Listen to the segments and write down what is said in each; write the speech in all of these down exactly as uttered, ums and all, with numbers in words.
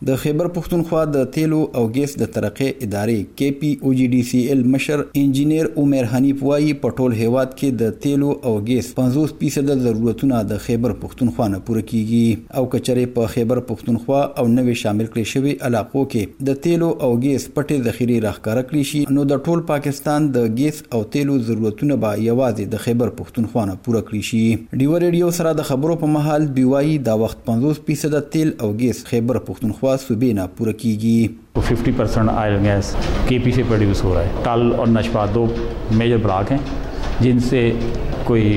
د خیبر پختونخوا د تیلو او ګیس د ترقې ادارې کې پی او جی ډي سی ایل مشر انجینیر عمر حنیف وایي په ټول هیواد کې د تیلو او ګیس پنځوس فیصد ضرورتونه د خیبر پختونخوا نه پوره کیږي او کچره په خیبر پختونخوا او نوې شامل کړي شوی علاقو کې د تیلو او ګیس پټې ذخیرې راښکاره کړي شي نو د ټول پاکستان د ګیس او تیلو ضرورتونه به یوازې د خیبر پختونخوا نه پوره کړي شي. ډیو ریډیو سره د خبرو په مهال بیوایي دا وخت پنځوس فیصد تیل او ګیس خیبر پختونخوا صوبې نه پوره کیږي. Fifty percent oil gas K P से produce हो रहा है. टल और नशपा दो मेजर ब्लॉक हैं जिनसे कोई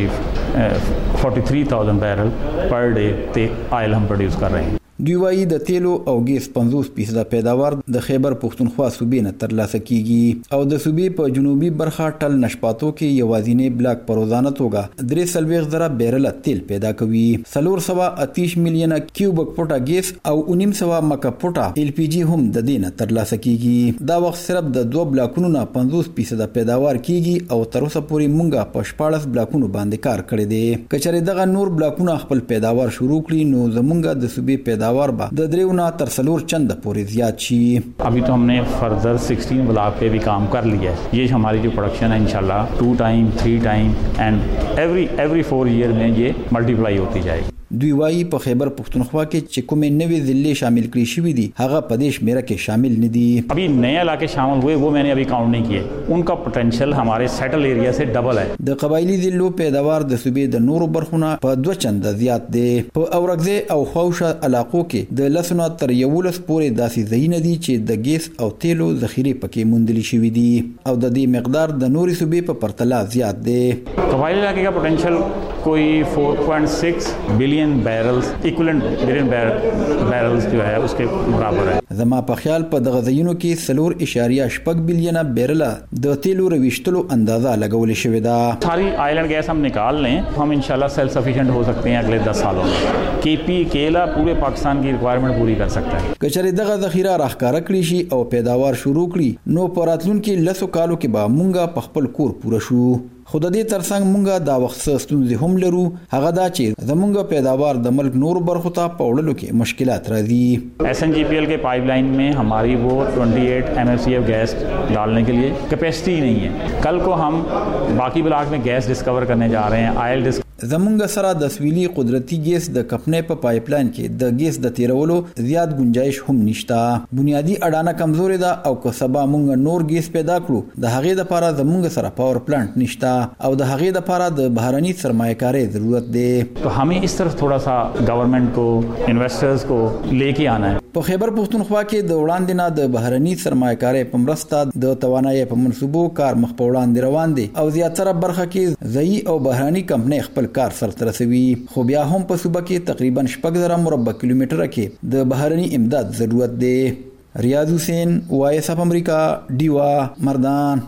forty three thousand barrel per day oil हम प्रोड्यूस कर रहे हैं. دوی وايي د تیلو او ګیس پنځوس فیصد پیداوار د خیبر پختونخوا صوبې نه ترلاسه کیږي او د صوبې په جنوبي برخه ټل نشپاتو کې یوازینی بلاک په روزانه توګه درې سلويغ زره بیرل تیل پیدا کوي. څلور سوه اتیش میلیونه کیوبک فوټه ګیس او نیم سوه مکه فوټه ال پی جی هم د دې نه ترلاسه کیږي. دا وخت صرف د دوه بلاکونو نه پنځوس فیصد پیداوار کیږي او تر اوسه پورې مونږه په شپاړس بلاکونو باندې کار کړی دی. کچره دغه نور بلاکونه خپل پیداوار شروع کړي نو زمونږه د صوبې پیداوار د دریونا تر سلور چند پورې زیات شي. अभी तो हमने फर्दर सिक्सटीन ब्लॉक पे भी काम कर लिया है. ये हमारी जो प्रोडक्शन है इंशाल्लाह two time three time and every every four year में ये मल्टीप्लाई होती जाएगी. دوی وايي په خیبر پختونخوا کې چې کومې نوې ضلع شامل کړي شوې دي هغه په دې شمیره کې شامل نه دي. अभी नए इलाके शामिल हुए वो मैंने अभी काउंट नहीं किए. उनका पोटेंशियल हमारे सेटल एरिया से डबल है. د قبایلی ضلعو پیداوار د صوبې د نورو برخونه په دوه چنده زیات دی. په اورګزې او خوشه علاقو کې د لسنه تر یولس پورې داسې ځایونه دي چې د ګیس او تیلو ذخیرې پکې موندل شوې دي او د دې مقدار د نوري صوبې په پرتله زیات دی. قبایلی علاقے کا पोटेंशियल कोई four point six billion barrels equivalent billion barrels जो है उसके बराबर है. زما په خیال په دغه ځایونو کې سلور اشاریه شپږ بلیونه بیرله د تیلو رویشتلو اندازه لګول شوې ده. सारी ऑयल एंड गैस हम निकाल लें हम इंशाल्लाह सेल्फ सफिशिएंट हो सकते हैं अगले दस सालों में. केपी अकेला पूरे पाकिस्ताان की रिक्वायरमेंट पूरी कर सकता है. کچره دغه ذخیره راښکاره کړی شي او پیداوار شروع کړي نو په راتلونکي لسو کالو کې به مونږه په خپل کور پوره شو. خو د دې ترڅنګ مونږه دا وخت ستونزې هم لرو هغه دا چې زمونږ پیداوار د ملک نور برخو ته په وړلو کې مشکلات راځي. S N G P L के पाइपलाइन में हमारी वो अट्ठाईस M F C F gas डालने के लिए कैपेसिटी ही नहीं है. कल को हम बाकी ब्लॉक में गैस डिस्कवर करने जा रहे हैं आयल डिस्क زمونږ سره د سویلي قدرتي ګیس د کپنې په پایپلاین کې د ګیس د تیرولو زیات گنجائش هم نشته. بنیادی اډانه کمزوري ده او که سبا مونږ نور ګیس پیدا کړو د هغې لپاره زمونږ سره پاور پلانټ نشته او د هغې لپاره د بهرني سرمایه‌کاري ضرورت دی. तो हमें इस तरफ थोड़ा सा गवर्नमेंट को इन्वेस्टर्स को लेके आना है. په خیبر پختونخوا کې د وړاندې نه د بهرني سرمایه‌کاري په مرسته د توانایي په منصوبو کار مخ په وړاندې روان دي او زیاتره برخه کې ځایي او بهرني کمپنۍ خپل کار سرته رسوي. خو بیا هم په صوبه کې تقریبا شپږ زره مربع کیلومتره کې د بهرني امداد ضرورت دی. ریاض حسین وایس اف امریکا ډیوا مردان.